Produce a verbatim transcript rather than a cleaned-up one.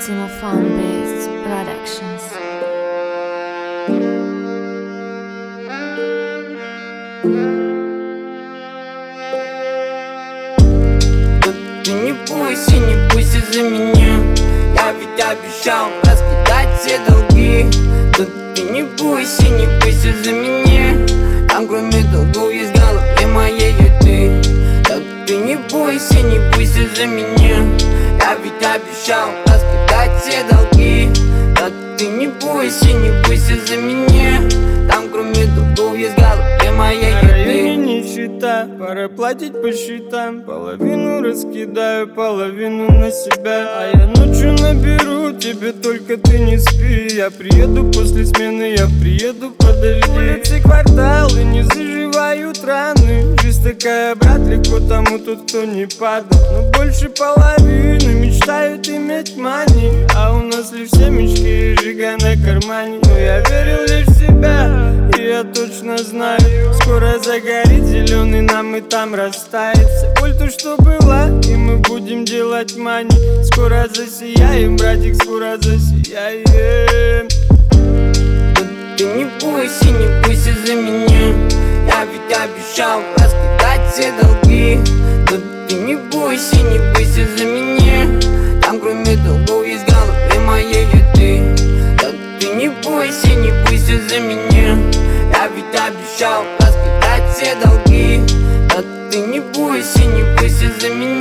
Ultimaphone Beats Productions. Ты не бойся, не бойся за меня. Я ведь обещал раскидать все долги. Тут ты не бойся, не бойся за меня. Там кроме долгов есть в голове моей и ты. Так ты не бойся, не бойся за меня. Я ведь обещал раскидать все долги. Так ты не бойся, не бойся за меня. Там кроме долгов есть в голове моей и ты. Нищета, пора платить по счетам. Половину раскидаю, половину на себя. А я ночью наберу тебе, только ты не спи. Я приеду после смены, я приеду, подожди. Улицы, кварталы не заживают раны. Жизнь такая, брат, легко тому тот, кто не падает. Но больше половины мечтают иметь мани. А у нас лишь семечки и жига на кармане. Но я верил лишь в себя, и я точно знаю, скоро загорит зеленый, нам и там растает вся боль, то, что была, и мы будем делать мани. Скоро засияем, братик, скоро засияем. Ты не бойся, не бойся за меня. Я ведь обещал раскидать все долги. Тут ты не бойся, не бойся за меня. Там кроме долгов есть в голове моей и ты. Так ты не бойся, не бойся за меня. Я ведь обещал раскидать все долги. Так ты не бойся, не бойся за меня.